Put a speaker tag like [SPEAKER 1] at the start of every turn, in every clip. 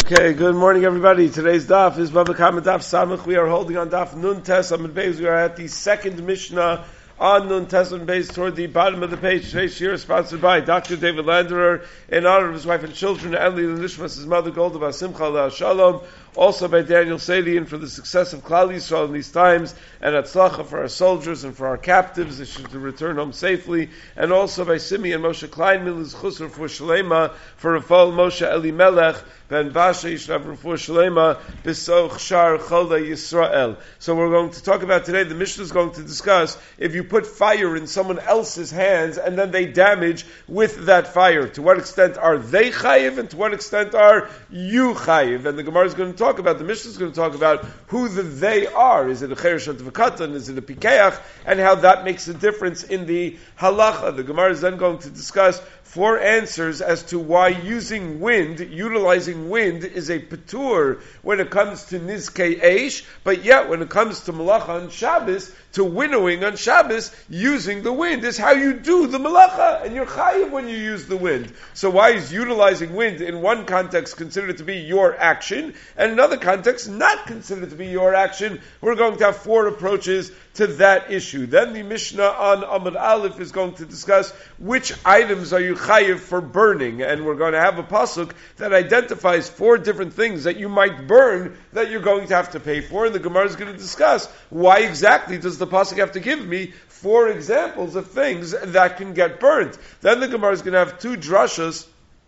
[SPEAKER 1] Okay, good morning everybody. Today's daf is Bava Kama Daf Samach. We are holding on daf Nun Tes Amud Beis. We are at the second Mishnah on Nun Tes Amud Beis toward the bottom of the page. Today's year is sponsored by Dr. David Landerer in honor of his wife and children, Eli Nishmas, his mother Golda Basimcha La Shalom. Also by Daniel Sadian for the success of Klal Yisrael in these times, and Atzlacha for our soldiers and for our captives, they should return home safely. And also by Simi and Moshe Kleinmill, Chusr for Shalema, for Rafal Moshe Elimelech, Ben Basha Yishrav Rafur Shalema, Bisoch Shar Chola Yisrael. So we're going to talk about today, the Mishnah is going to discuss if you put fire in someone else's hands and then they damage with that fire. To what extent are they chayiv and to what extent are you chayiv? And the Gemara is going to talk about, the Mishnah is going to talk about who the they are. Is it a cheresh v'katan? Is it a pikeach? And how that makes a difference in the halacha. The Gemara is then going to discuss 4 answers as to why utilizing wind is a patur when it comes to nizkei eish, but yet when it comes to malacha on Shabbos, to winnowing on Shabbos, using the wind is how you do the malacha, and you're chayiv when you use the wind. So why is utilizing wind in one context considered to be your action, and in another context not considered to be your action? We're going to have 4 approaches to that issue. Then the Mishnah on Amud Aleph is going to discuss which items are you chayiv for burning, and we're going to have a pasuk that identifies 4 different things that you might burn that you're going to have to pay for, and the Gemara is going to discuss why exactly does the pasuk have to give me 4 examples of things that can get burnt. Then the Gemara is going to have 2 drashas,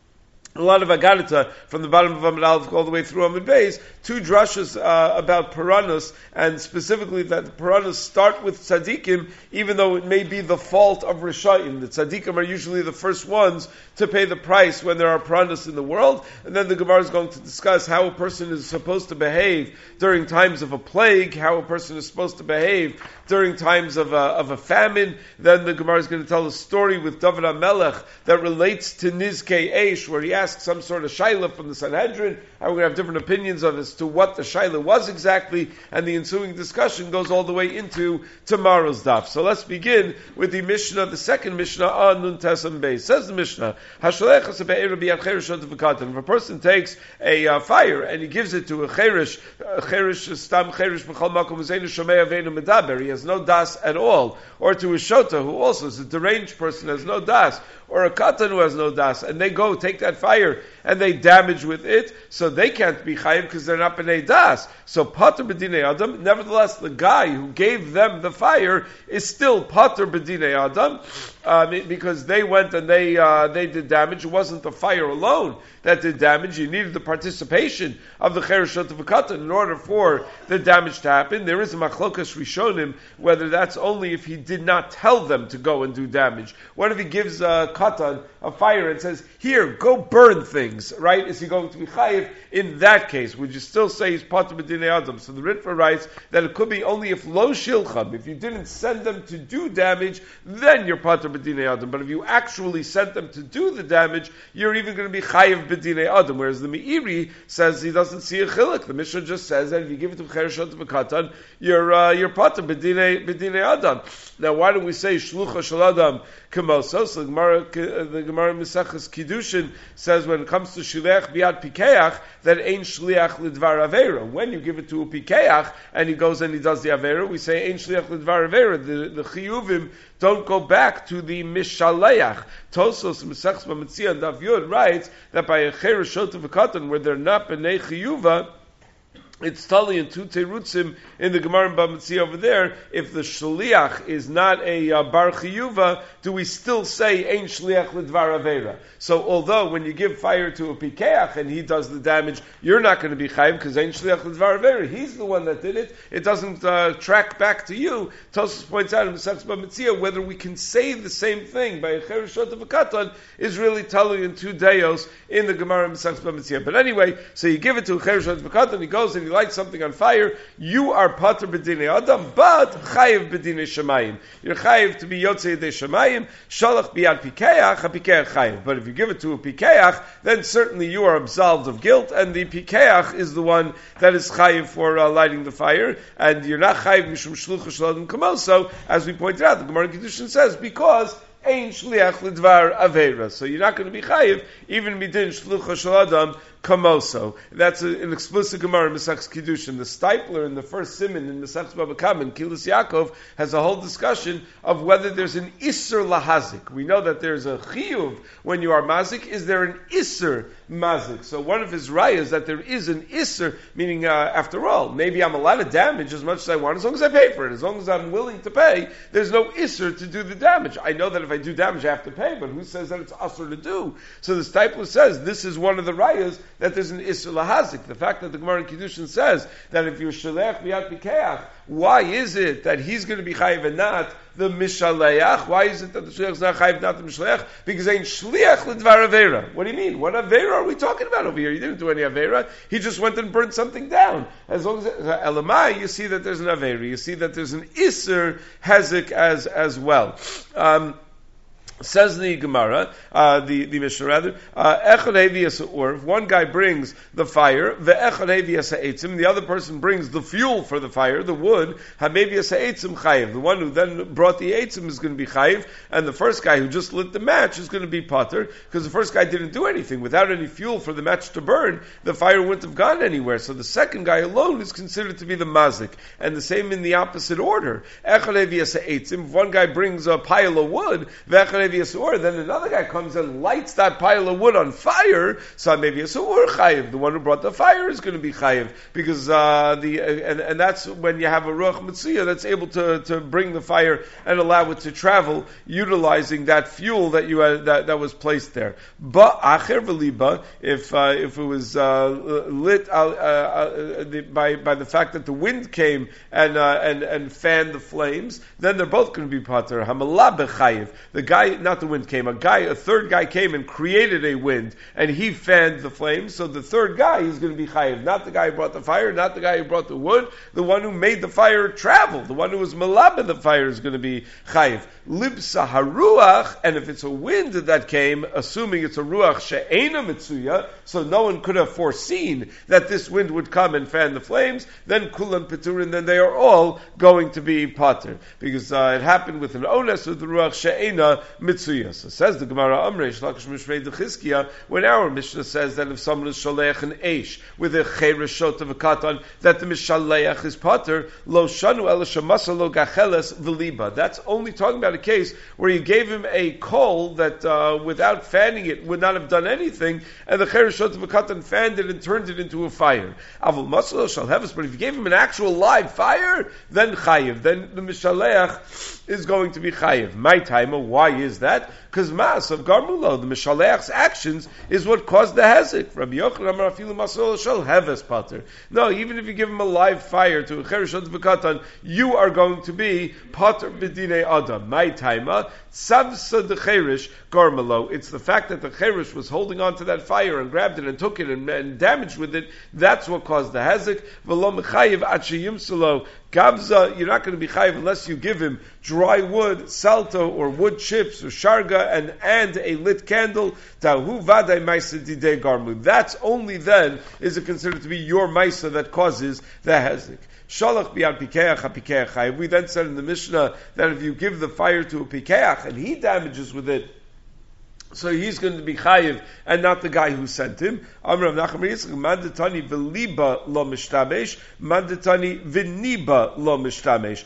[SPEAKER 1] a lot of agarita from the bottom of Amud Aleph all the way through Amud Beis, 2 drashas about Puranos, and specifically that the Puranos start with tzaddikim, even though it may be the fault of Rishayim. The tzaddikim are usually the first ones to pay the price when there are Puranos in the world, and then the Gemara is going to discuss how a person is supposed to behave during times of a plague, how a person is supposed to behave during times of a famine. Then the Gemara is going to tell a story with David HaMelech that relates to Nizkei Eish, where he asked some sort of shaila from the Sanhedrin, and we're going to have different opinions of as to what the shaila was exactly, and the ensuing discussion goes all the way into tomorrow's daf. So let's begin with the Mishnah, the second Mishnah on Nun Tes Amud Beis. Says the Mishnah, if a person takes a fire and he gives it to a cherish stam cherish b'chol makom v'zeinu shomei aveinu medaber, he has no das at all, or to a shota who also is a deranged person, has no das, or a katan who has no das, and they go take that fire and they damage with it, so they can't be chayiv because they're not b'nei das. So pater b'dinei adam. Nevertheless, the guy who gave them the fire is still pater b'dinei adam, because they went and they did damage. It wasn't the fire alone that did damage. You needed the participation of the chereshot v'katan in order for the damage to happen. There is a machlokas rishonim whether that's only if he did not tell them to go and do damage. What if he gives a katan a fire and says, "Here, go burn things," right? Is he going to be chayiv in that case? Would you still say he's pater b'dinei adam? So the Ritva writes that it could be only if lo shilcham, if you didn't send them to do damage, then you're pater b'dinei adam. But if you actually sent them to do the damage, you're even going to be chayiv b'dinei adam. Whereas the Meiri says he doesn't see a chiluk. The Mishnah just says that if you give it to chereshot v'katan, you're pater b'dinei adam. Now, why do we say shlucha shel adam kamosos? So the Gemara Mesachas Kiddushin says when it comes to shliach biad pikeach that ain't shliach lidvar avera. When you give it to a pikeach and he goes and he does the avera, we say ain't shliach lidvar avera. The chiyuvim don't go back to the mishaleach. Tosos Mesachas B'Metzia and Daf Yud writes that by a chereshot v'katan where they're not b'nei chiyuva, it's totally in 2 terutzim in the Gemara and B'Metzia over there. If the shliach is not a bar chiyuva, do we still say ein shliach lidvar avera? So although when you give fire to a pikeach and he does the damage, you're not going to be chayiv because ein shliach lidvar avera. He's the one that did it. It doesn't track back to you. Tosfos points out in Mesachas B'Metzia whether we can say the same thing by a chereshot of a katan is really telling in 2 deos in the Gemara and Mesachas B'Metzia. But anyway, so you give it to a chereshot of a katan, he goes and he lights something on fire, you are pater b'dinei adam, but chayiv b'dinei shemayim. You're chayiv to be yotzei yedei shemayim, shalach biad pikeach, ha-pikeach chayiv. But if you give it to a pikeach, then certainly you are absolved of guilt, and the pikeach is the one that is chayiv for lighting the fire, and you're not chayiv mishum shlucha shel adam kamoso, as we pointed out, the Gemara Kiddushin says, because ein shliach lidvar avera. So you're not going to be chayiv, even midin shlucha shel adam kamoso. That's an explicit Gemara in Mesachs Kiddushin. The Stipler in the first Siman in Mesachs Bava Kama in Kilas Yaakov has a whole discussion of whether there's an Isser lahazik. We know that there's a chiyuv when you are mazik. Is there an Isser mazik? So one of his rayas that there is an Isser, meaning after all, maybe I'm allowed to damage as much as I want, as long as I pay for it, as long as I'm willing to pay. There's no Isser to do the damage. I know that if I do damage, I have to pay, but who says that it's Asr to do? So the Stipler says this is one of the rayas that there's an Isser lahazik. The fact that the Gemara in Kiddushin says that if you're shalech b'yad pikeach, why is it that he's going to be chayiv and not the mishaleach? Why is it that the shliach is not chayiv, not the mishaleach? Because ain't shliach l'dvar avera. What do you mean? What avera are we talking about over here? He didn't do any avera. He just went and burnt something down. As long as elamai, you see that there's an avera. You see that there's an iser hezek as well. Says the Gemara, the Mishnah rather, Echad hevi yasa urv, one guy brings the fire, ve'echad hevi yasa eitzim, the other person brings the fuel for the fire, the wood, hamevi yasa eitzim chayiv. The one who then brought the eitzim is going to be chayiv, and the first guy who just lit the match is going to be pater, because the first guy didn't do anything. Without any fuel for the match to burn, the fire wouldn't have gone anywhere. So the second guy alone is considered to be the mazik. And the same in the opposite order. Echad hevi yasa eitzim, if one guy brings a pile of wood, ve'echad then another guy comes and lights that pile of wood on fire, so maybe it's a chayiv. The one who brought the fire is going to be chayiv, because and that's when you have a ruach mitzuyah that's able to bring the fire and allow it to travel, utilizing that fuel that you had, that was placed there. But acher v'liba, if it was lit by the fact that the wind came and fanned the flames, then they're both going to be pater. Hamalah bechayiv. The guy, not the wind came, a third guy came and created a wind, and he fanned the flames, so the third guy is going to be chayiv. Not the guy who brought the fire, not the guy who brought the wood, the one who made the fire travel, the one who was malab the fire is going to be chayiv. Libsa haruach, and if it's a wind that came, assuming it's a ruach she'ena mitzuya, so no one could have foreseen that this wind would come and fan the flames, then kulam peturin, then they are all going to be pater, because it happened with an ones with the ruach she'ena mitzuya. So says the Gemara Amrei Shlakish Mishrei Dechizkiya, when our Mishnah says that if someone is shaleach an eish with a cheireshot of a katan, that the mishaleach is pater, lo shanu ela shamasa lo gacheles v'liba. That's only talking about a case where you gave him a coal that without fanning it would not have done anything, and the cheireshot of a katan fanned it and turned it into a fire. Avol masalo shall heves, but if you gave him an actual live fire, then chayiv, then the mishaleach is going to be chayiv. My timer, why is that? Because Mas of Garmulo, the Mishaleach's actions, is what caused the hezek. Rabbi Yochanan Amar afilu masol shel heves pater. No, even if you give him a live fire to a chereshot v'katan, you are going to be pater b'dinei adam. My taima tzavsa the cherish Garmulo. It's the fact that the cherish was holding on to that fire and grabbed it and took it and damaged with it. That's what caused the hezek. V'lo mechayiv at sheyimsalo. Gavza, you're not going to be chayiv unless you give him dry wood, salto, or wood chips, or sharga, and a lit candle. Tahu vaday maisa didei garmu. That's only then is it considered to be your maisa that causes the hezek. Shalach biyad pikeach ha-pikeach chayiv. We then said in the Mishnah that if you give the fire to a pikeach and he damages with it, so he's going to be chayiv and not the guy who sent him. Amrav Nachman Yitzchak, mandatani v'liba lo mishtamesh, mandatani v'niba lo mishtamesh.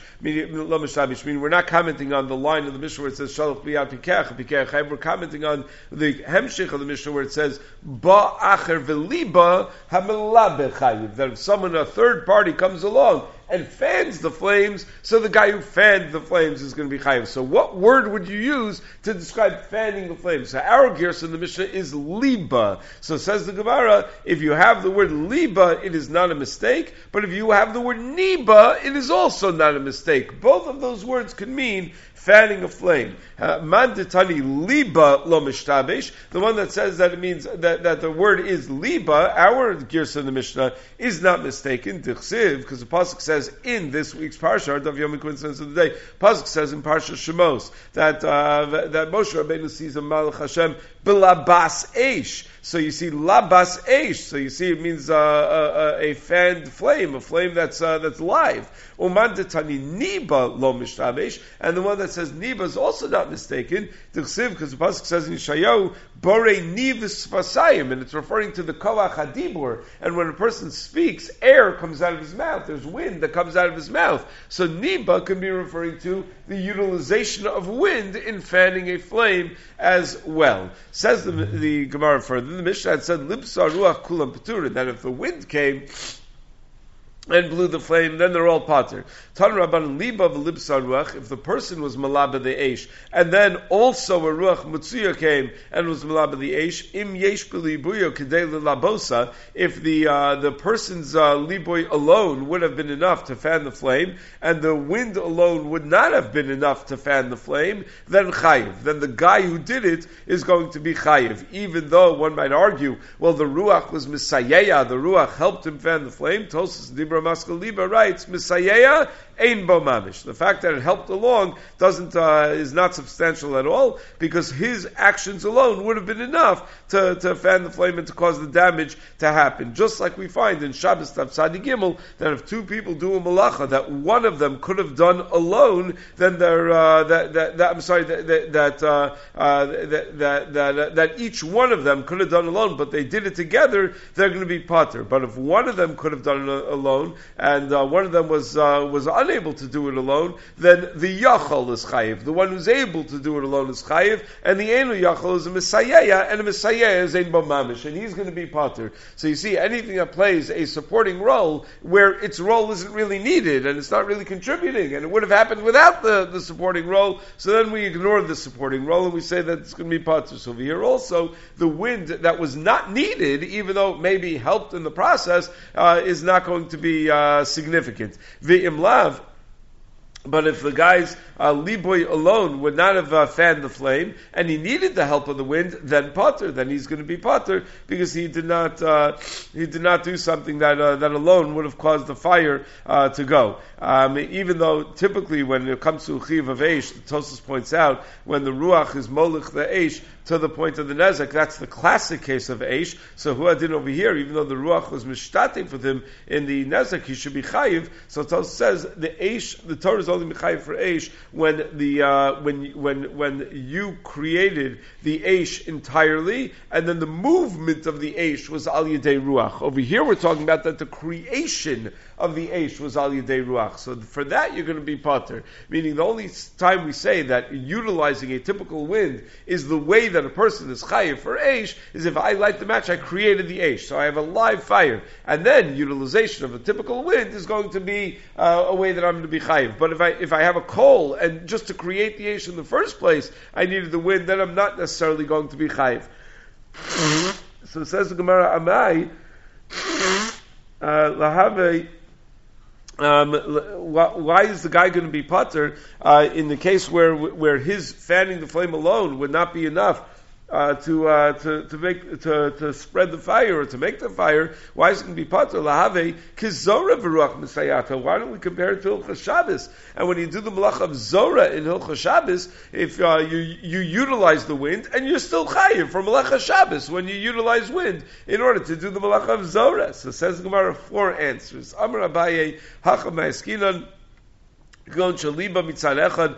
[SPEAKER 1] Meaning we're not commenting on the line of the Mishnah where it says shalach b'yad pikeach chayiv. We're commenting on the hemshich of the Mishnah where it says ba acher v'liba hamelabe chayiv. That if someone, a third party, comes along and fans the flames, so the guy who fanned the flames is going to be chayiv. So what word would you use to describe fanning the flames? So our gears in the Mishnah is liba. So says the Gemara, if you have the word liba, it is not a mistake, but if you have the word niba, it is also not a mistake. Both of those words can mean fanning a flame. Manditani liba lo mishtabesh. The one that says that it means that the word is liba, our gears in the Mishnah, is not mistaken. Dichsiv, because the pasuk says in this week's parsha, Dav Yom coincidence of the day, pasuk says in Parsha Shemos that Moshe Rabbeinu sees a Malach Hashem bilabas eish. So you see labas eish. So you see it means a fanned flame, a flame that's live. Uman detani niba lo mishtamesh, and the one that says niba is also not mistaken. Because the pasuk says in Yeshayahu, bore nivis fasayim, and it's referring to the koach hadibur. And when a person speaks, air comes out of his mouth. There's wind that comes out of his mouth. So niba can be referring to the utilization of wind in fanning a flame as well. Says the Gemara further, the Mishnah had said, Lipsa ruach kulam peturin, that if the wind came and blew the flame, then they're all pater. Tan Rabban liba v'libsa ruach, if the person was malaba the eish, and then also a ruach mutsuya came and was malaba the eish, im yesh b'libuyo kedei l'labosa, if the person's liboy alone would have been enough to fan the flame, and the wind alone would not have been enough to fan the flame, then chayiv. Then the guy who did it is going to be chayiv. Even though one might argue, well, the ruach was misayeya, the ruach helped him fan the flame. Tosas Dibra Maskal Liba writes, misayeya ein bo mamish. The fact that it helped along is not substantial at all, because his actions alone would have been enough to fan the flame and to cause the damage to happen. Just like we find in Shabbos Tav Tzadi Gimel, that if two people do a malacha that one of them could have done alone, then that each one of them could have done alone, but they did it together, they're going to be pater. But if one of them could have done it alone, and one of them was unable to do it alone, then the yachal is chayiv. The one who's able to do it alone is chayiv, and the enu yachal is a misayeya, and a misayeya is ein bo mamish, and he's going to be pater. So you see, anything that plays a supporting role where its role isn't really needed, and it's not really contributing, and it would have happened without the supporting role, so then we ignore the supporting role, and we say that it's going to be pater. So over here also, the wind that was not needed, even though it maybe helped in the process, is not going to be significant. V'im lav, but if the guy's liboy alone would not have fanned the flame, and he needed the help of the wind, then pater, then he's going to be pater, because he did not do something that alone would have caused the fire to go. Even though typically when it comes to chiv of eish, the Tosfos points out, when the ruach is molich the eish to the point of the nezek, that's the classic case of eish. So who I did over here, even though the ruach was mishtatif with him in the nezek, he should be chayiv. So Tosfos says the eish, the Torah is only chayiv for eish when you created the eish entirely, and then the movement of the eish was al yedei ruach. Over here we're talking about that the creation of the eish was al yedei ruach. So for that you're going to be pater. Meaning the only time we say that utilizing a typical wind is the way that a person is chayiv for eish is if I light the match, I created the eish. So I have a live fire. And then utilization of a typical wind is going to be a way that I'm going to be chayiv. But if I have a coal, and just to create the eish in the first place, I needed the wind, then I'm not necessarily going to be chayiv. So it says the Gemara, Amai, lahave, why is the guy going to be pater in the case where his fanning the flame alone would not be enough to spread the fire or to make the fire? Why is it going to be pater? Lahave kizora v'ruach misayata. Why don't we compare it to Hilchos Shabbos? And when you do the malach of zora in Hilchos Shabbos, if you utilize the wind, and you're still chayiv for malach Shabbos when you utilize wind in order to do the malach of zora. So says the Gemara 4 answers. Amar Abaye hacham ma'eskinan. That the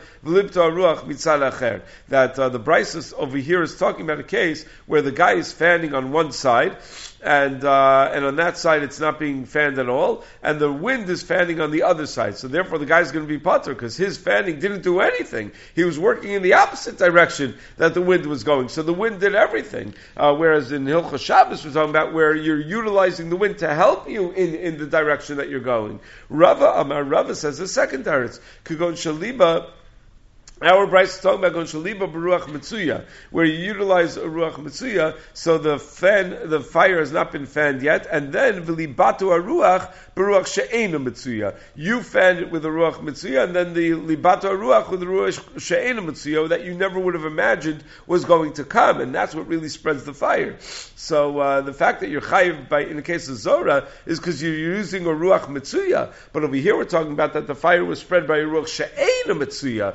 [SPEAKER 1] the Brisa over here is talking about a case where the guy is fanning on one side, and on that side it's not being fanned at all, and the wind is fanning on the other side. So therefore the guy's going to be pater because his fanning didn't do anything. He was working in the opposite direction that the wind was going. So the wind did everything. Whereas in Hilchos Shabbos we're talking about where you're utilizing the wind to help you in the direction that you're going. Rava says the second teretz, Kugon Shaliba. Our Bryce is talking about Gon Shaliba Baruach Mitzuya, where you utilize a Ruach Mitzuya, so the fire has not been fanned yet, and then V'libatu Aruach Baruach She'ena Mitzuya. You fanned it with a Ruach Mitzuya, and then the Libatu Aruach with the Ruach She'ena Mitzuya that you never would have imagined was going to come, and that's what really spreads the fire. So the fact that you're chayiv in the case of Zora is because you're using a Ruach Mitzuya, but over here we're talking about that the fire was spread by a Ruach She'ena Mitzuya. So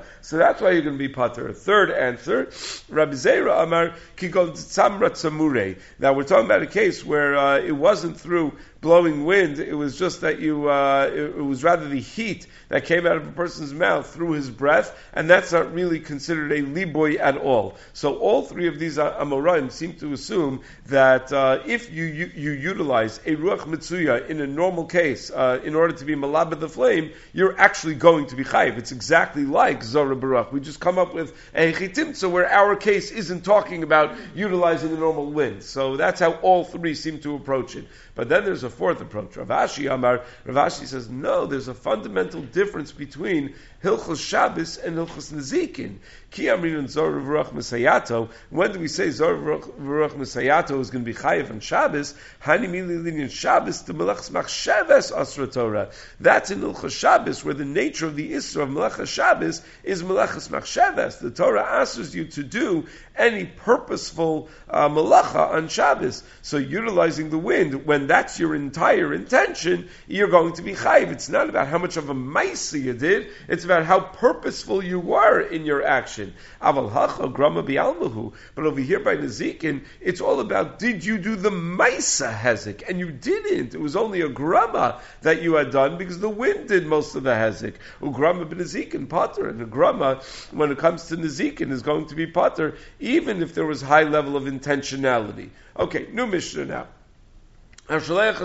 [SPEAKER 1] that's why you're going to be pater. A third answer, Rabbi Zera Amar Kikol Tzamra Tzamure. Now we're talking about a case where it wasn't through blowing wind, it was just that it was rather the heat that came out of a person's mouth through his breath, and that's not really considered a liboy at all. So all three of these Amoraim seem to assume that if you utilize a ruach mitzuya in a normal case in order to be malabed the flame, you're actually going to be chayiv. It's exactly like Zora Baruch. We just come up with a chitimtza where our case isn't talking about utilizing a normal wind. So that's how all three seem to approach it. But then there's a fourth approach. Rav Ashi says, no, there's a fundamental difference between Hilchos Shabbos and Hilchos Nezikin. Ki amrin Zor V'ruach Mesayato. When do we say Zor V'ruach Mesayato is going to be chayiv on Shabbos? Hani mili linyan Shabbos to Melechas Machsheves Asra Torah. That's in Hilchos Shabbos, where the nature of the Isra of Melechas Shabbos is Melechas Machsheves. The Torah asks you to do any purposeful melacha on Shabbos. So utilizing the wind, when that's your entire intention, you're going to be chayiv. It's not about how much of a maisa you did, it's about how purposeful you were in your action. Aval hacha grama bi'almahu. But over here by Nezikin, it's all about, did you do the maisa hezek? And you didn't. It was only a grama that you had done because the wind did most of the hezek. Ugrama b'Nezikin pater. And a grama, when it comes to Nezikin, is going to be pater, even if there was high level of intentionality. Okay, new Mishnah now. If you make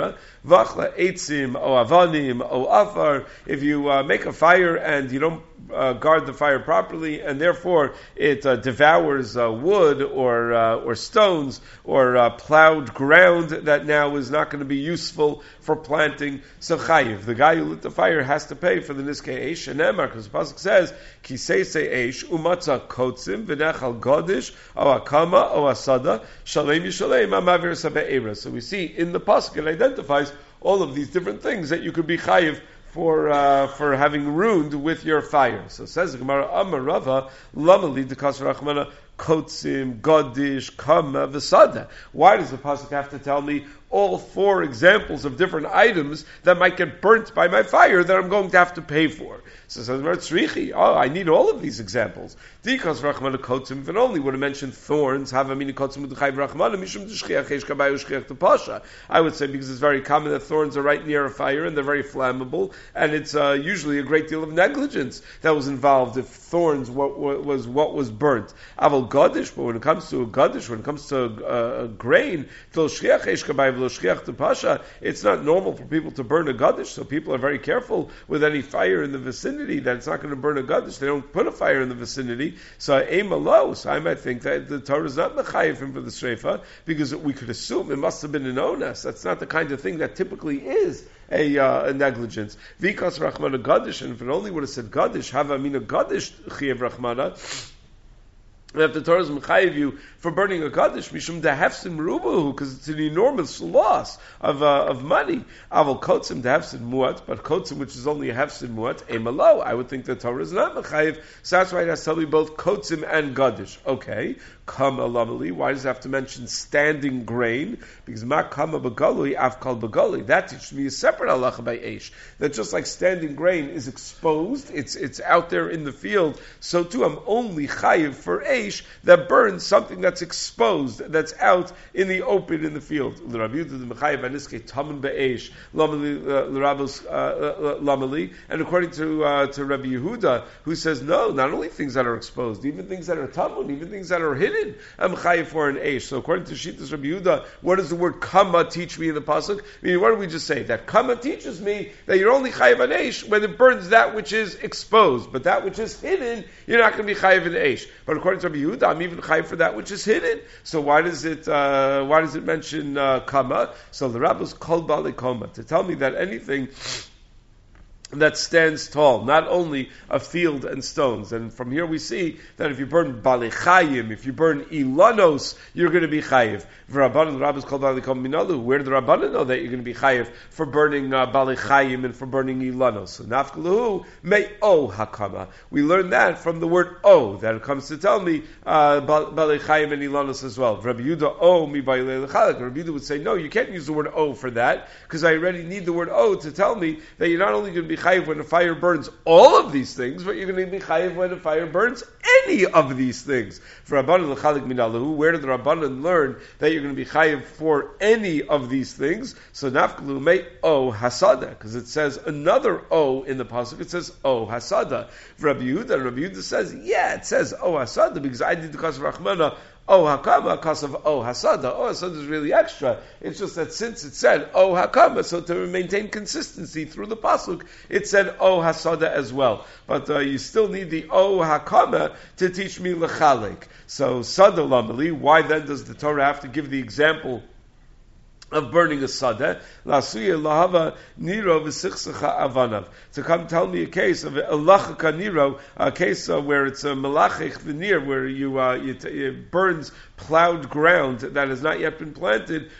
[SPEAKER 1] a fire and you don't guard the fire properly, and therefore it devours wood or stones or plowed ground that now is not going to be useful for planting, so chayiv. The guy who lit the fire has to pay for the niskei eish. And Emar, because the pasuk says, "Ki seisei eish umatza kotzim v'nechal godish o akama o asada shalem yishalem amavir sabe'era." So we see in the pasuk it identifies all of these different things that you could be chayiv for having ruined with your fire. So says the Gemara, Amar Rava, Lamali dekas rachmana kotzim godish kama v'sada. Why does the pasuk have to tell me all four examples of different items that might get burnt by my fire that I'm going to have to pay for? So says Tzrichi, I need all of these examples. Dikas rachmana kotzim, if it only would have mentioned thorns, havamini kotzim udchayv rachmana mishum d'shchiach eish kabayu shchiach t'pasha. I would say because it's very common that thorns are right near a fire and they're very flammable, and it's usually a great deal of negligence that was involved if thorns was what was burnt. Aval godish, but when it comes to a godish, when it comes to a grain, it's not normal for people to burn a godish, so people are very careful with any fire in the vicinity that it's not going to burn a godish. They don't put a fire in the vicinity. So I might think that the Torah is not mechayev him for the shreifa, because we could assume it must have been an onas. That's not the kind of thing that typically is a negligence. Vikas rachmana gadish, and if it only would have said gadish, have amina gadish chiyev rachmana, that the Torah is mechayev you for burning a kaddish mishum dehefsim rubahu, because it's an enormous loss of money. Aval kotzim dehefsim muat, but kotzim which is only a hefsim muat emalo. I would think the Torah is not mechayev, so that's why it has to tell me both kotzim and kaddish. Okay, kama lamali. Why does it have to mention standing grain? Because ma kama begalui afkal begalui. That teaches me a separate halacha by eish. That just like standing grain is exposed, it's out there in the field. So too, I'm only chayiv for eish that burns something that's exposed, that's out in the open in the field. And according to Rabbi Yehuda, who says no, not only things that are exposed, even things that are tamun, even things that are hidden, I'm chayiv for an eish. So according to Shittas Rabbi Yehuda, what does the word kama teach me in the pasuk? I mean, what do we just say? That kama teaches me that you're only chayiv an eish when it burns that which is exposed, but that which is hidden, you're not going to be chayiv an eish. But according to Rabbi Yehuda, I'm even chayiv for that which is hidden. So why does it mention kama? So the rabbis called bali kama to tell me that anything that stands tall, not only a field and stones. And from here we see that if you burn balechayim, if you burn ilanos, you're going to be chayiv. V'rabbanan, the rabbis called balikom minalu. Where do the rabbanan know that you're going to be chayiv for burning balechayim and for burning ilanos? So nafkalahu may o hakama. We learn that from the word o, that it comes to tell me balechayim and ilanos as well. Rabbi Yehuda o mi ba'ilei lechalak. Rabbi Yehuda would say, no, you can't use the word o for that, because I already need the word o to tell me that you're not only going to be chayiv when a fire burns all of these things, but you're going to be chayiv when a fire burns any of these things. For Rabbanan l'chalik min alahu, where did the Rabbanan learn that you're going to be chayiv for any of these things? So nafkalu may o hasada, because it says another o in the pasuk. It says o hasada. For Rabbi Yehuda says, yeah, it says o hasada because I did the cause of Rachmana. Oh hakama, because of oh hasada. Oh hasada is really extra. It's just that since it said oh hakama, so to maintain consistency through the pasuk, it said oh hasada as well. But you still need the oh hakama to teach me lechalik. So sada lamali. Why then does the Torah have to give the example of burning a sadeh, lasuya lahava niro v'sichsacha avanav. To come tell me a case of a lachaka niro, a case where it's a malachich v'nir, where it burns plowed ground that has not yet been planted,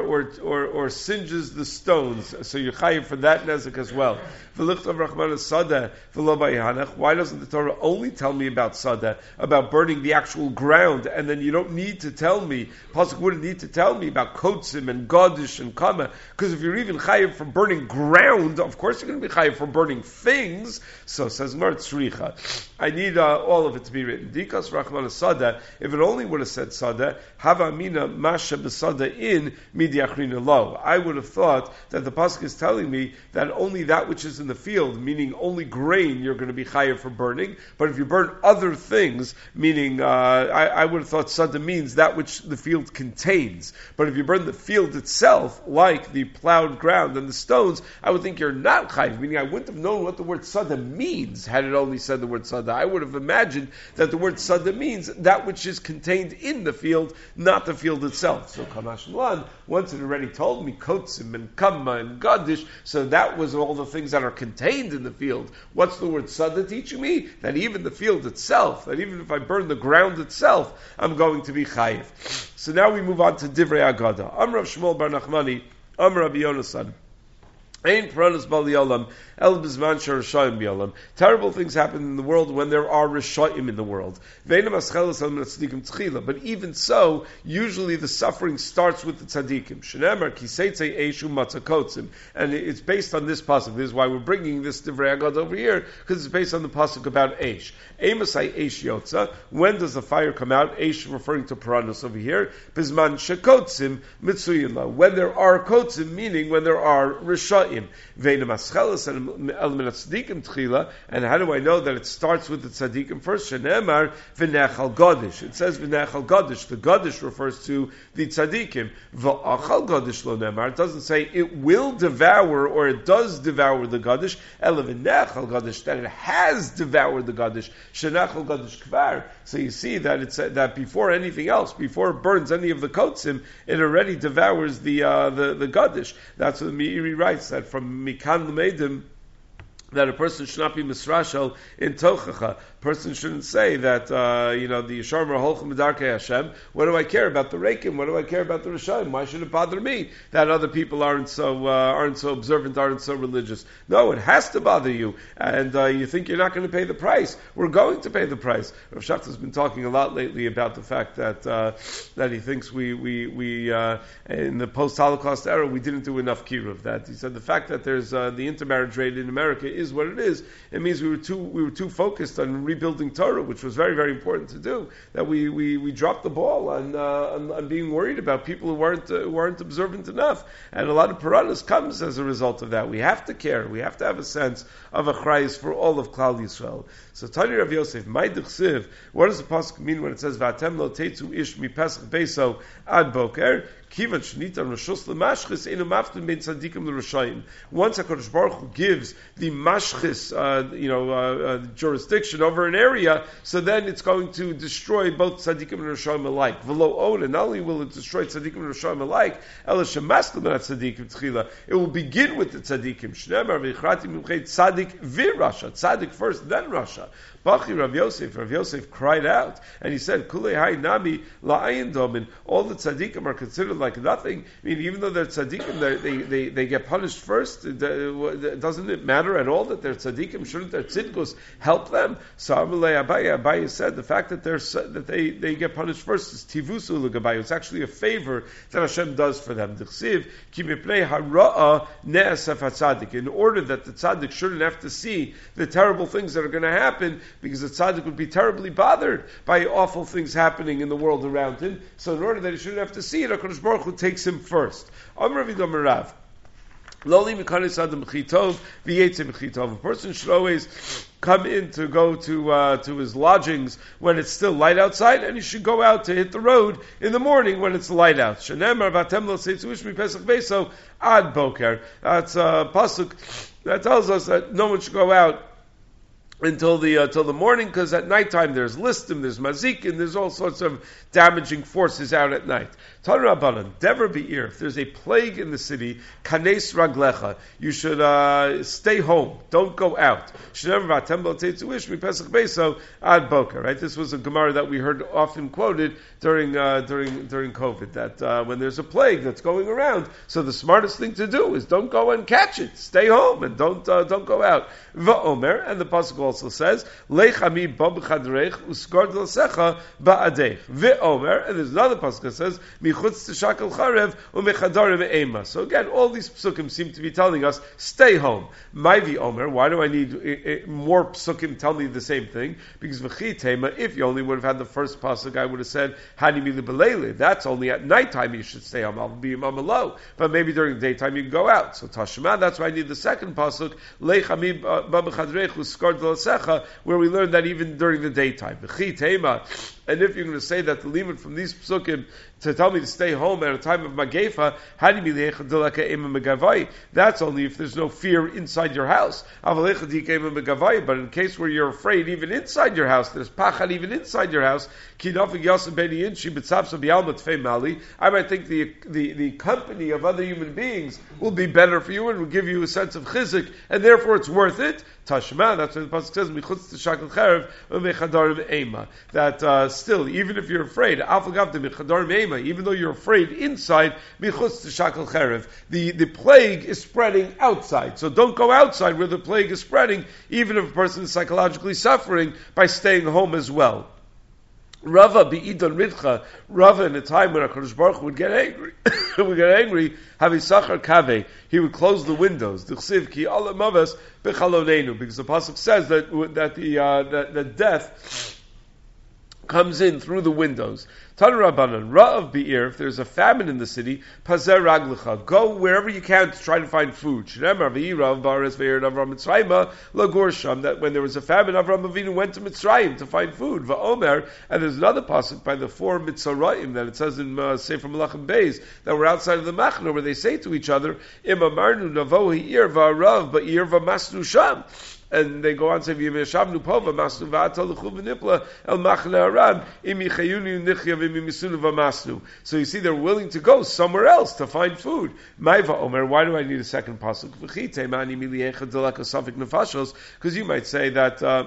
[SPEAKER 1] or singes the stones. So you're chayiv for that nezek as well. V'lichtav rachman sadeh v'lo b'yihanach. Why doesn't the Torah only tell me about sadeh, about burning the actual ground, and then you don't need to tell me, pasuk wouldn't need to tell me about kotzim and gadish and kama, because if you're even chayiv for burning ground, of course you're going to be chayiv for burning things. So says Mar Tzricha, I need all of it to be written. Dikas rachman sadeh. If it only would have said sadeh, hava amina masha b'sadeh in midiachrina lo. I would have thought that the pasuk is telling me that only that which is in the field, meaning only grain, you're going to be chayiv for burning. But if you burn other things, meaning I would have thought sadeh means that which the field contains. But if you burn the field itself, like the plowed ground and the stones, I would think you're not chayiv. Meaning I wouldn't have known what the word sadeh means had it only said the word sadeh. I would have imagined that the word sadeh means that which is contained in the field, not the field itself. So Kamash Lan, once it already told me kotzim and kama and gadish, so that was all the things that are contained in the field. What's the word sadeh teaching me? That even the field itself, that even if I burn the ground itself, I'm going to be chayiv. So now we move on to Divrei Agada. Amrav Shmuel bar Nachmani, Amrav Yonasan. Ein pranas bal yolam, el bizman sharashayim b'yolam. Terrible things happen in the world when there are rishayim in the world. Ve'ena maschelas al tzadikim tchila. But even so, usually the suffering starts with the tzadikim. Shenemar kiseitzei eshu matzakotzim. And it's based on this pasuk. This is why we're bringing this Divrei Agad over here, because it's based on the pasuk about Eish. Emasai Eish yotza. When does the fire come out? Eish referring to pranas over here. Bizman shekotzim mitzuyim. When there are kotzim, meaning when there are rishayim. And how do I know that it starts with the tzaddikim first? Shenemar v'nechal gadish. It says v'nechal gadish. The gadish refers to the tzaddikim. V'achal gadish lo nemar. It doesn't say it will devour or it does devour the gadish. Ela v'nechal gadish, that it has devoured the gadish. Shenechal gadish kvar. So you see that it's that before anything else, before it burns any of the kotzim, it already devours the gadish. That's what the Meiri writes, that from Mikan L'Meidim, that a person should not be misrashel in tochacha. Person shouldn't say that the Yisharim are holchem b'darkei Hashem. What do I care about the Reikim? What do I care about the Rishayim? Why should it bother me that other people aren't so observant, aren't so religious? No, it has to bother you, and you think you're not going to pay the price. We're going to pay the price. Rav Shaft has been talking a lot lately about the fact that he thinks we in the post-Holocaust era we didn't do enough kiruv. That he said the fact that there's the intermarriage rate in America is what it is. It means we were too focused on rebuilding Torah, which was very, very important to do, that we dropped the ball on being worried about people who weren't observant enough. And a lot of paradas comes as a result of that. We have to care. We have to have a sense of achrayus for all of Klal Yisrael. So Tani Rav Yosef, my dechsiv, what does the pasuk mean when it says V'atem lo teitzu ish mi pesach beso ad boker? Kivan shnita rishus lemashchis enu maftin ben tzadikim l'rishayim. Once HaKadosh Baruch Hu gives the mashchis, jurisdiction over an area, so then it's going to destroy both tzadikim and rishayim alike. V'lo oda, not only will it destroy tzadikim and rishayim alike, ela shemaslim at tzadikim tchila. It will begin with the tzadikim. Shneimar v'ichrati mimchei tzadik v'rasha. Tzadik first, then Rasha. Bachi Rav Yosef cried out, and he said, Kulei hai nami la'ayin domin. All the tzaddikim are considered like nothing. I mean, even though they're tzaddikim, they get punished first. Doesn't it matter at all that they're tzaddikim? Shouldn't their tzidkus help them? So Abaye said the fact that they get punished first is tivusu l'gabayu. It's actually a favor that Hashem does for them. D'chsiv ki mipnei hara'a ne'asef hatzadik. In order that the tzaddik shouldn't have to see the terrible things that are going to happen, because the tzaddik would be terribly bothered by awful things happening in the world around him. So in order that he shouldn't have to see it, HaKadosh Baruch Hu takes him first. Amar Rav Rav. Loli mekanis adam b'chitov v'yetze b'chitov. A person should always come in to go to his lodgings when it's still light outside, and he should go out to hit the road in the morning when it's light out. Shenemar v'atem lo seitzuish mi pesach beso ad boker. That's a pasuk that tells us that no one should go out until the morning, because at nighttime there's listim, there's mazik, and there's all sorts of damaging forces out at night. Tanur Rabbanan, Dever Be'ir, if there's a plague in the city, kanes raglecha, you should stay home, don't go out. Ad boker, right? This was a Gemara that we heard often quoted during COVID, that when there's a plague that's going around, so the smartest thing to do is don't go and catch it, stay home and don't go out. Va'omer, and the pasuk also says, Lech ami bom b'chadreich uskor d'lasecha ba'adech. Va'omer, and there's another pasuk that says, Michutz t'shakal charev u'mechadarim e'ema. So again, all these psukim seem to be telling us, stay home. My v'omer, why do I need more psukim tell me the same thing? Because v'chi tema, if you only would have had the first pasuk, I would have said, Hani mi l'beleile. That's only at nighttime you should stay home. I'll be mamalo. But maybe during the daytime you can go out. So Tashma, that's why I need the second pasuk, Lech ami where we learn that even during the daytime. And if you're going to say that the limit from these psukim to tell me to stay home at a time of magefa, that's only if there's no fear inside your house. But in case where you're afraid even inside your house, there's pachad even inside your house, I might think the company of other human beings will be better for you and will give you a sense of chizik, and therefore it's worth it. Tashma, that's what the pasuk says, Michutz t'shakal charev u'mechadarim e'ema. That still, even if you're afraid, even though you're afraid inside, Michutz t'shakal charev, the plague is spreading outside. So don't go outside where the plague is spreading, even if a person is psychologically suffering, by staying home as well. Rava be'idon ridcha, Rava in a time when HaKadosh Baruch Hu would get angry, havisachar kave, he would close the windows. D'chsiv ki ala mavas b'chalonenu, because the pasuk says that death comes in through the windows. Tanur Rabbanan, Ra'av Be'ir, if there's a famine in the city, Pazer Raglecha, go wherever you can to try to find food. Shnemar V'irav Bares Ve'ir Avram Mitzrayim Lagorsham, that when there was a famine, Avram Avinu went to Mitzrayim to find food. Va'omer, and there's another pasuk by the four Mitzrayim that it says in Sefer Melachim Beis, that were outside of the Machna, where they say to each other, Im Amarnu Navo Ha'ir Va'arav Ba'ir V'masnu Sham. And they go on to say, "V'yeshavnu pova masnu v'atal l'chuv v'nipla el machne aram imi chayunu nichya v'mimisunu v'masnu." So you see, they're willing to go somewhere else to find food. Ma'eva Omer, why do I need a second pasuk? V'chite ma'ani miliecha delaka safik nefashos, because you might say that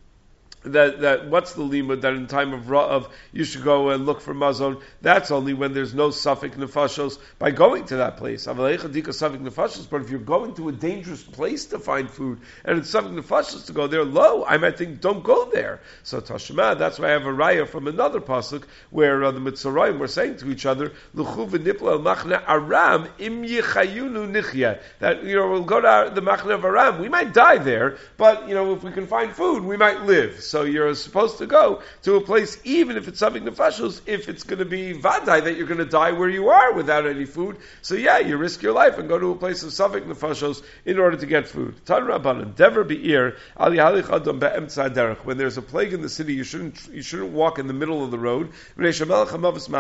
[SPEAKER 1] what's the limud that in time of Ra'av you should go and look for mazon? That's only when there's no safek nefashos by going to that place. But if you're going to a dangerous place to find food and it's safek nefashos to go there, I might think don't go there. So Tashma, that's why I have a raya from another pasuk where the Mitzrayim were saying to each other, L'chuv v'nipla el machne aram im yichayunu nichya, that we'll go to the machne of Aram. We might die there, but if we can find food, we might live. So you're supposed to go to a place, even if it's something nefashos, if it's going to be vadai that you're going to die where you are without any food. So you risk your life and go to a place of savik nefashos in order to get food. Tan Rabbanan, Dever Be'ir, Ali Halich Adam Be'emtza Derech. When there's a plague in the city, you shouldn't walk in the middle of the road. Because the Malach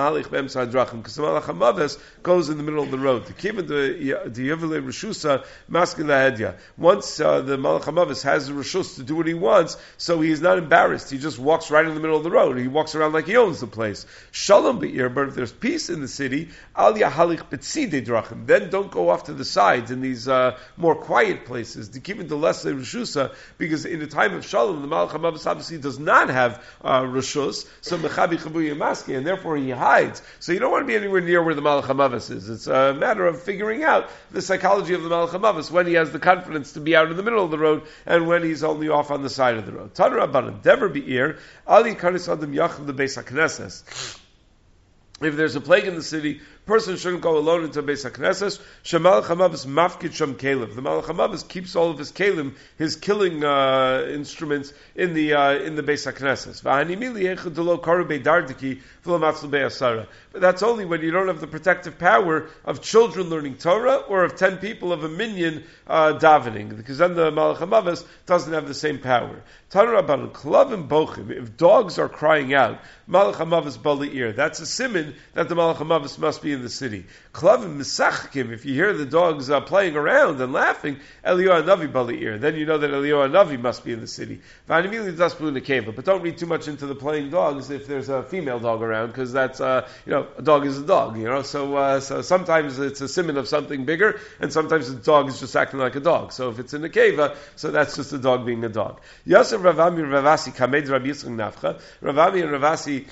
[SPEAKER 1] HaMaves goes in the middle of the road. Once the Malach HaMaves has the reshus to do what he wants, so he is not in embarrassed. He just walks right in the middle of the road. He walks around like he owns the place. Shalom be'ir, but if there's peace in the city, al yahalich betzidei drachim, then don't go off to the sides in these more quiet places, to keep it to less than Rishusa, because in the time of Shalom, the Malach HaMavos obviously does not have Rishus, so Mechabi Chabu Yamaski, and therefore he hides. So you don't want to be anywhere near where the Malach HaMavos is. It's a matter of figuring out the psychology of the Malach HaMavos, when he has the confidence to be out in the middle of the road, and when he's only off on the side of the road. Tanur Rabbanan, Dever Be'ir, Ali Karis Adam Yachim the Beis HaKnesses. If there's a plague in the city, person shouldn't go alone into Beis HaKnesses. Shemalach HaMavos mafkid sham kelim. The Malach HaMavos keeps all of his kelim, his killing instruments, in the Beis HaKnesses. But that's only when you don't have the protective power of children learning Torah or of 10 people of a minyan davening, because then the Malach HaMavos doesn't have the same power. Tanur Rabbanan, klavim bochim. If dogs are crying out, Malach HaMavos bali'ir. That's a siman that the Malach HaMavos must be in the city. Klavim misachkim. If you hear the dogs playing around and laughing, Eliyahu Hanavi bali'ir. Then you know that Eliyahu Hanavi must be in the city. V'animili daspu nekeva. But don't read too much into the playing dogs if there's a female dog around, because that's a dog is a dog. So sometimes it's a siman of something bigger, and sometimes the dog is just acting like a dog. So if it's in the keva, so that's just a dog being a dog. Yosef Ravami and Ravasi kamed Rabbi Yitzchak Nafcha. Ravami and Ravasi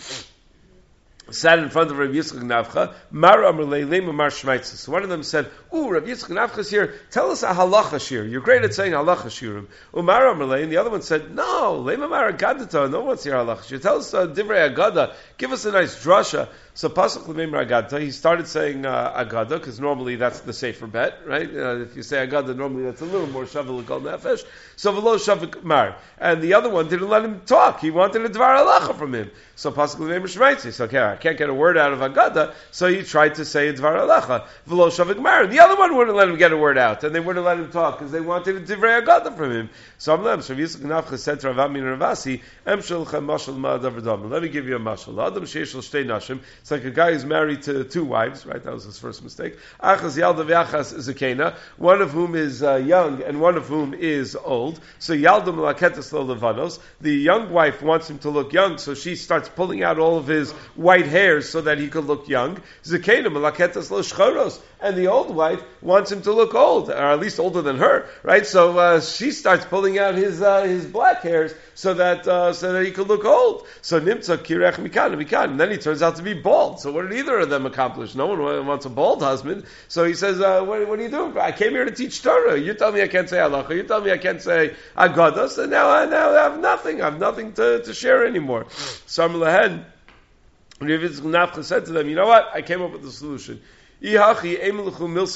[SPEAKER 1] sat in front of Rabbi Yitzchak Nafcha. Mar Amar Leilem Amar Shmaitzis. So one of them said, Rabbi Yitzchak Nafcha is here. Tell us a halacha shir. You're great at saying halacha shirim. Umar Amar Leilem. And the other one said, no, Leim Amar Agadata. No one wants to hear halacha shir. Tell us divrei agada. Give us a nice drasha. So Pasuk Leimar Agada, he started saying Agada, because normally that's the safer bet, right? If you say Agada, normally that's a little more Shavuot L'Kol Nefesh. So V'lo Shavik Mar. And the other one didn't let him talk. He wanted a Dvar Halacha from him. So Pasuk Leimar Shmaitzis. So okay, I can't get a word out of Agada, so he tried to say a Dvar Halacha. V'lo Shavik Mar. The other one wouldn't let him get a word out, and they wouldn't let him talk, because they wanted a Divrei Agada from him. So Amlam, so Yitzchak Nafcha said to Rav Ami and Ravasi, Emshel Chem Mashal Ma'adav Radam. Let me give you a mashal. Adam Sheishel Shtei Nashim. It's like a guy who's married to 2 wives, right? That was his first mistake. Achas Yalda v'Achas Zakena, one of whom is young and one of whom is old. So Yalda Malaketas Lo Levanos. The young wife wants him to look young, so she starts pulling out all of his white hairs so that he could look young. Zakena Malaketas Lo Shchoros. And the old wife wants him to look old, or at least older than her, right? So she starts pulling out his black hairs so that he could look old. So Nimtza Kirech Mikan, and then he turns out to be bald. So what did either of them accomplish? No one wants a bald husband. So he says, what are you doing? I came here to teach Torah. You tell me I can't say halacha. You tell me I can't say agados. And now I have nothing. I have nothing to share anymore. So Rav Yitzchak Nafcha said to them, you know what? I came up with a solution. I'm going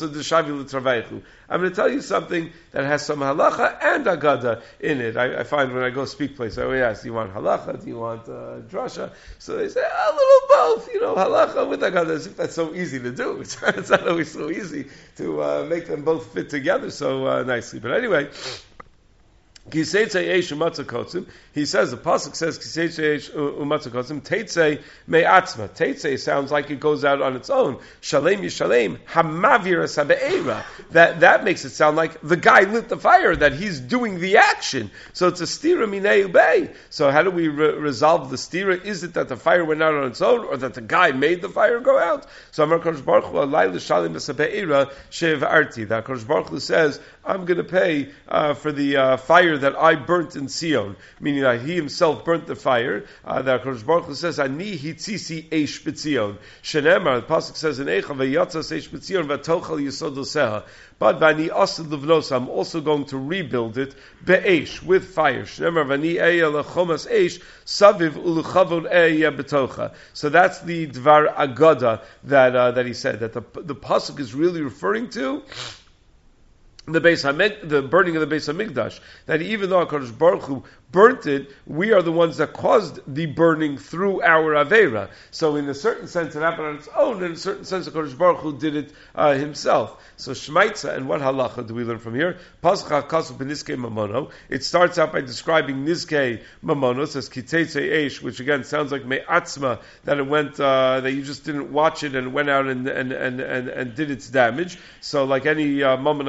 [SPEAKER 1] to tell you something that has some halacha and agada in it. I find when I go speak places, I always ask, do you want halacha? Do you want drasha? So they say, a little both, halacha with agada, as if that's so easy to do. It's not always so easy to make them both fit together so nicely. But anyway, he says the pasuk says Teitze me'atzma. Teitze sounds like it goes out on its own. Shalem yishalem hamavir sabe'era. That makes it sound like the guy lit the fire, that he's doing the action. So it's a stira minei ubei. So how do we resolve the stira? Is it that the fire went out on its own, or that the guy made the fire go out? So Amar Kodesh Baruch Hu alai l'shalem sabe'era shevarti. That Kodesh Baruch Hu says, I'm going to pay for the fire that I burnt in Sion, meaning that he himself burnt the fire. That Kodesh Baruch Hu says, "Ani hitzisi eish b'Tzion." Shenemar, the pasuk says in Eicha, "Vayatzas eish b'Tzion v'tochal yisod l'seha." But v'ani asad levnos, I'm also going to rebuild it be'eish, with fire. Shenemar v'ani eya lechomas eish saviv u'lechavod eya b'tocha. So that's the dvar agada that he said, that the pasuk is really referring to the burning of the Beis Hamikdash. That even though HaKadosh Baruch Hu burnt it, we are the ones that caused the burning through our Aveira. So in a certain sense it happened on its own, in a certain sense HaKadosh Baruch Hu did it himself. So Shmaitza, and what halacha do we learn from here? Pasuk HaKasu b'Nizkei Mamono. It starts out by describing Nizkei Mamono, says Kitetze Eish, which again sounds like Me'atzma, that it went, that you just didn't watch it and went out and did its damage. So like any Mammon Amazik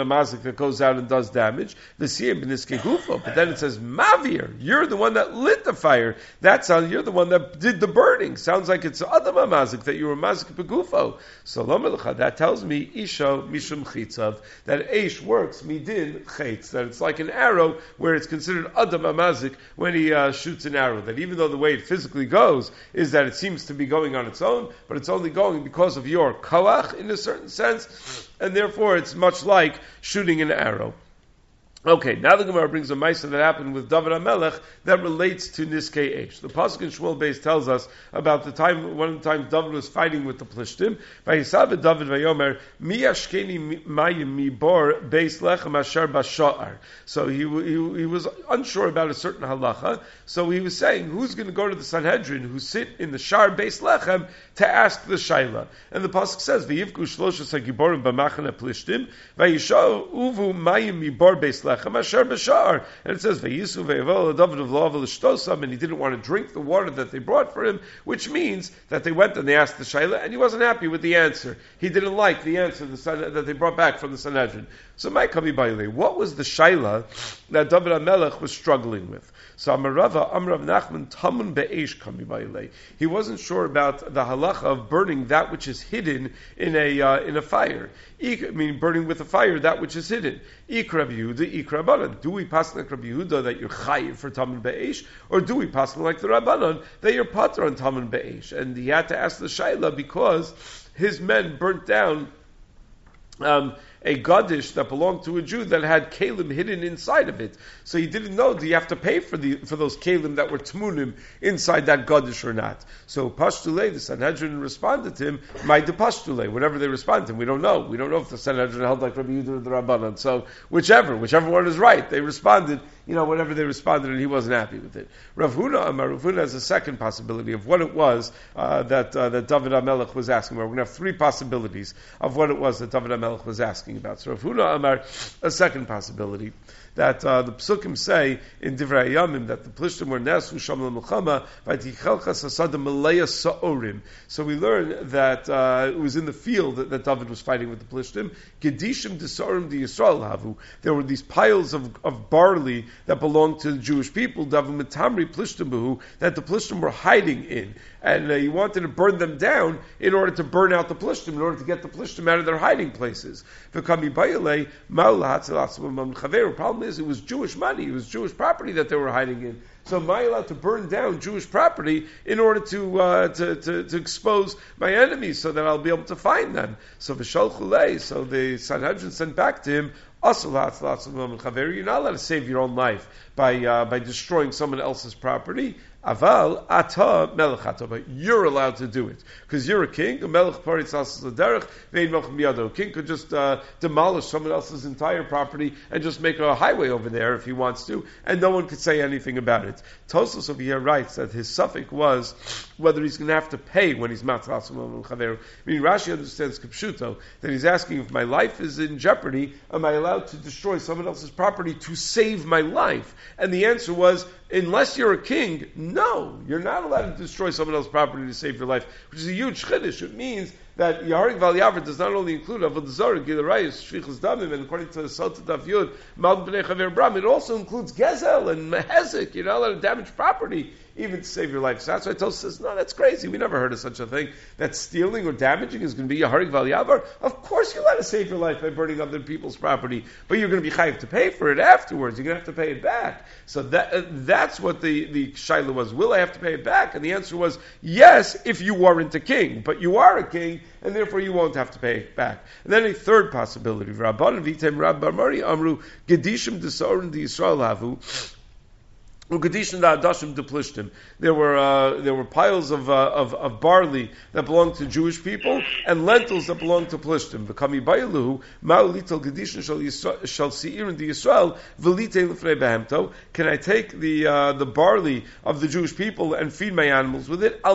[SPEAKER 1] that goes out and does damage. But then it says Mavir, you're the one that lit the fire. You're the one that did the burning. Sounds like it's Adam Amazik, that you were Mazik Begufo. So that tells me Isha Mishum Chitzav, that Eish works midin Chitz, that it's like an arrow where it's considered Adam Amazik when he shoots an arrow. That even though the way it physically goes is that it seems to be going on its own, but it's only going because of your koach in a certain sense, and therefore it's much like shooting an arrow. Okay, now the Gemara brings a Maisa that happened with David HaMelech that relates to Niskei Eish. The Pasuk in Shmuel Beis tells us about one of the times David was fighting with the Plishtim. Vayisav David Vayomer, Mi Ashkeni Mayim Mi Bor Beis Lechem Asher Basha'ar. So he was unsure about a certain halacha. So he was saying, who's going to go to the Sanhedrin who sit in the Shar Beis Lechem to ask the Shaila? And the Pasuk says, V'yivku Shloshes HaGiborim B'machane Plishtim, Vayishav Uvu Mayim Mi Bor Beis Lechem. And it says, Vayisu ve'yavol David of Lav l'shtosam, and he didn't want to drink the water that they brought for him, which means that they went and they asked the Shaila, and he wasn't happy with the answer. He didn't like the answer that they brought back from the Sanhedrin. So, what was the Shaila that David HaMelech was struggling with? So, Amrav Nachman Tamun be'esh kami ba'ilei. He wasn't sure about the halacha of burning that which is hidden in a fire. Meaning burning with a fire that which is hidden. Ikra Yehuda, Ikra Rabbanan. Do we pass like Rabbi Yehuda that you're chayiv for Tamun be'esh, or do we pass like the Rabbanan that you're pater on Tamun be'esh? And he had to ask the Shaila because his men burnt down a Gadish that belonged to a Jew that had Kalim hidden inside of it. So he didn't know, do you have to pay for those Kalim that were Tmunim inside that Gadish or not? So Pashtulei, the Sanhedrin responded to him, Mai de Pashtulei, whatever they responded to him, we don't know. We don't know if the Sanhedrin held like Rabbi Yehuda or the Rabbanan. So whichever one is right, they responded, whatever they responded, and he wasn't happy with it. Rav Huna has a second possibility of what it was that David HaMelech was asking about. We're going to have three possibilities of what it was that David HaMelech was asking about. So Rav Huna Amar, a second possibility, that the Psukim say in Divrei Yamim that the Plishtim were Nesu Sham L'Melchama V'Tichelchas Hasadim Meleya Sa'orim. So we learn that it was in the field that David was fighting with the Plishtim. Gedishim D'Sa'orim D'Yisrael Havu. There were these piles of barley that belonged to the Jewish people, David Metamri Plishtim Behu, that the Plishtim were hiding in. And he wanted to burn them down in order to burn out the Plishtim, in order to get the Plishtim out of their hiding places. The problem is, it was Jewish money, it was Jewish property that they were hiding in. So am I allowed to burn down Jewish property in order to expose my enemies so that I'll be able to find them? So the Sanhedrin sent back to him, you're not allowed to save your own life by destroying someone else's property. Aval ata melech ata, but you're allowed to do it because you're a king. A melech paritz asas l'derech vein melech miyado. A king could just demolish someone else's entire property and just make a highway over there if he wants to, and no one could say anything about it. Tosfos over here writes that his suffix was whether he's going to have to pay when he's matzah l'chaveru. Meaning Rashi understands kipshuto that he's asking, if my life is in jeopardy, am I allowed to destroy someone else's property to save my life? And the answer was, unless you're a king, no, you're not allowed to destroy someone else's property to save your life, which is a huge chiddush. It means that Yaharik Val Yavar does not only include Avodah Zarah, Gilarayis, Shvichas Damim, and according to the Sota Daf Yud, Mal B'nei Chaver Bram, it also includes Gezel and Mehezik. You're not allowed to damage property even to save your life. So that's why Tosfos says, no, that's crazy. We never heard of such a thing. That stealing or damaging is going to be Yaharik Val Yavar. Of course you're allowed to save your life by burning other people's property, but you're going to be chayiv to pay for it afterwards. You're going to have to pay it back. So that's what the shaila was. Will I have to pay it back? And the answer was, yes, if you weren't a king. But you are a king, and therefore you won't have to pay it back. And then a third possibility, Rabban Vitem Rabba Mari Amru Gedishim Desorin the Yisrael Havu. There were piles of barley that belonged to Jewish people and lentils that belonged to Plishtim. Can I take the barley of the Jewish people and feed my animals with it?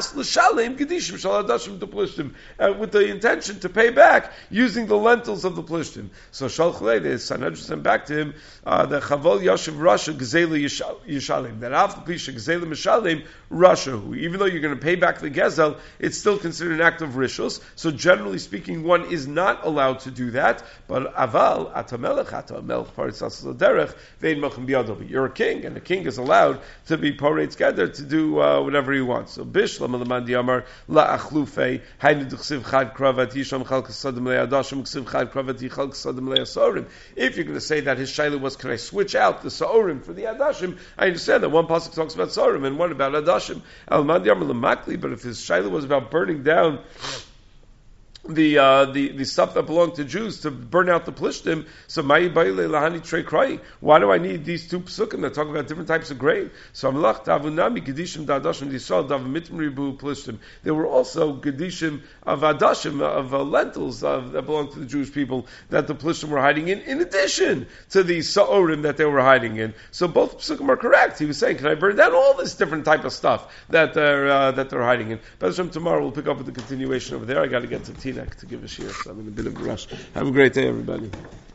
[SPEAKER 1] With the intention to pay back using the lentils of the Plishtim. So Shalchalei, the Sanhedrin sent back to him the Chavol Yashiv Rasha Gezela Yishal. Yishalim. That after Pisha Gezel Mishalim, Rashahu. Even though you're going to pay back the Gezel, it's still considered an act of Rishus. So generally speaking, one is not allowed to do that. But Aval, Atamelech, Paritz Derech, Vein Machim Biadovi. You're a king, and a king is allowed to be Paretz Geder, to do whatever he wants. So Bishlam Alamandi Amar, La Achlufe, Hainu Duksiv Chad Kravat, Yisham Chalk Sadim Leadashim, Ksiv Chad Kravat, Yichalk Sadim Leasorim. If you're going to say that his Shaila was, can I switch out the Saorim for the Adashim? I understand that one pasuk talks about Saorim and one about Adashim. Alamandi Amar Lamakli, but if his Shaila was about burning down the stuff that belonged to Jews to burn out the Plishtim, so Ma'i Baile Lahani Trei Krai. Why do I need these two psukim that talk about different types of grain? So Amalach Davunami Gedishim Dadashim Yisrael Davamitim Ribu Plishtim. There were also Gedishim of Adashim, of lentils that belonged to the Jewish people that the Plishtim were hiding in addition to the Sa'orim that they were hiding in. So both psukim are correct. He was saying, can I burn down all this different type of stuff that they're hiding in? But tomorrow we'll pick up with the continuation over there. I got to get to Teaneck to give a shir, so I'm in a bit of a rush. Have a great day, everybody.